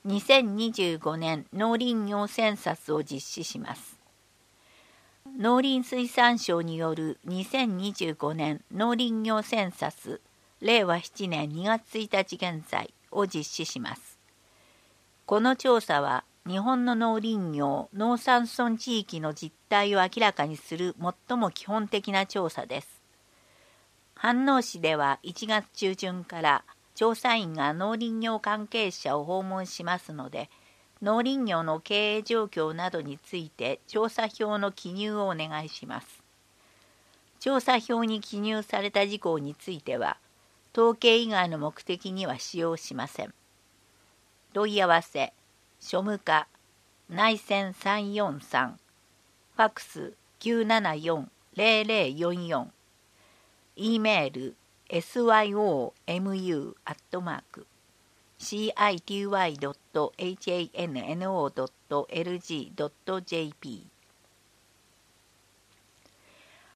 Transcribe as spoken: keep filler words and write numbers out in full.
にせんにじゅうごねん農林業センサスを実施します。農林水産省によるにせんにじゅうごねん農林業センサスれいわななねんにがつついたち現在を実施します。この調査は日本の農林業・農山村地域の実態を明らかにする最も基本的な調査です。飯能市ではいちがつちゅうじゅんから調査員が農林業関係者を訪問しますので、農林業の経営状況などについて調査票の記入をお願いします。調査票に記入された事項については、統計以外の目的には使用しません。問い合わせ、庶務課、内線さんよんさん、ファックスきゅうななよん ゼロゼロよんよん、E メール エスワイオーエムユー アットマーク シーアイティーワイドットエイチエーエヌエヌオードットエルジードットジェーピー